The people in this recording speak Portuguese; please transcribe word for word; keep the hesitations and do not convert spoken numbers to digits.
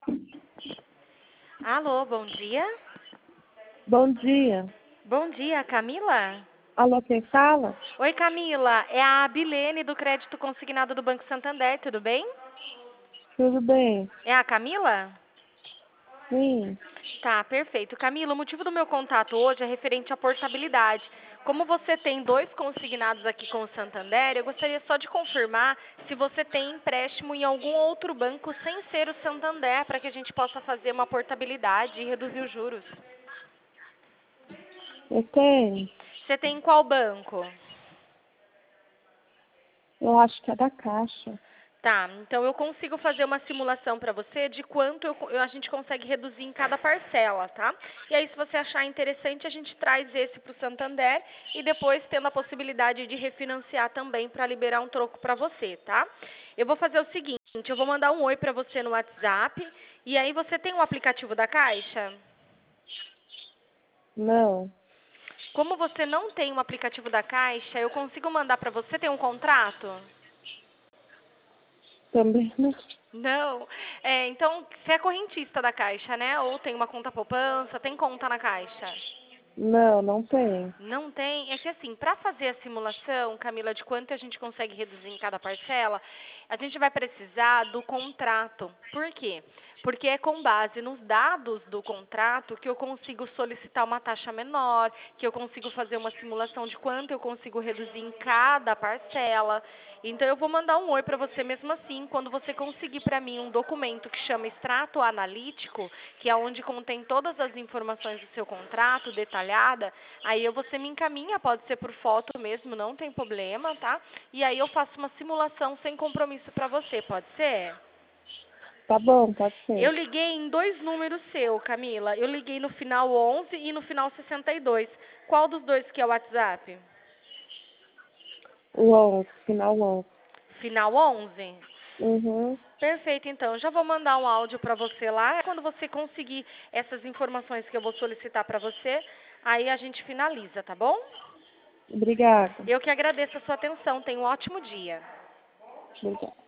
Alô, bom dia. Bom dia. Bom dia, Camila? Alô, quem fala? Oi, Camila. É a Abilene do Crédito Consignado do Banco Santander, tudo bem? Tudo bem? É a Camila? Sim. Tá, perfeito. Camila, o motivo do meu contato hoje é referente à portabilidade. Como você tem dois consignados aqui com o Santander, eu gostaria só de confirmar se você tem empréstimo em algum outro banco sem ser o Santander, para que a gente possa fazer uma portabilidade e reduzir os juros. Eu tenho. Você tem em qual banco? Eu acho que é da Caixa. Tá, então eu consigo fazer uma simulação para você de quanto eu, eu- a gente consegue reduzir em cada parcela, tá? E aí, se você achar interessante, a gente traz esse para o Santander e depois tendo a possibilidade de refinanciar também para liberar um troco para você, tá? Eu vou fazer o seguinte, eu vou mandar um oi para você no WhatsApp e aí você tem o aplicativo da Caixa? Não, Como você não tem o aplicativo da Caixa, eu consigo mandar para você, tem um contrato? também não. Não. É, então, você é correntista da Caixa, né? Ou tem uma conta poupança, tem conta na Caixa? Não, não tem. Não tem? É que assim, para fazer a simulação, Camila, de quanto a gente consegue reduzir em cada parcela, a gente vai precisar do contrato. Por quê? Porque é com base nos dados do contrato que eu consigo solicitar uma taxa menor, que eu consigo fazer uma simulação de quanto eu consigo reduzir em cada parcela. Então eu vou mandar um oi para você mesmo assim, quando você conseguir para mim um documento que chama extrato analítico, que é onde contém todas as informações do seu contrato detalhada, aí você me encaminha, pode ser por foto mesmo, não tem problema, tá? E aí eu faço uma simulação sem compromisso para você, pode ser? Tá bom, pode Eu ser. liguei em dois números seu, Camila. Eu liguei no final onze e no final sessenta e dois. Qual dos dois que é o WhatsApp? O onze, final onze. Final onze? Uhum. Perfeito, então. Eu já vou mandar um áudio para você lá. Quando você conseguir essas informações que eu vou solicitar para você, aí a gente finaliza, tá bom? Obrigada. Eu que agradeço a sua atenção. Tenha um ótimo dia. Obrigada.